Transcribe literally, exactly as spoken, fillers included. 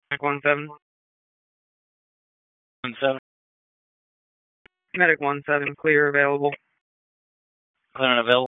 Medic one seven. One seven. Medic one seven, clear available. Clear and available.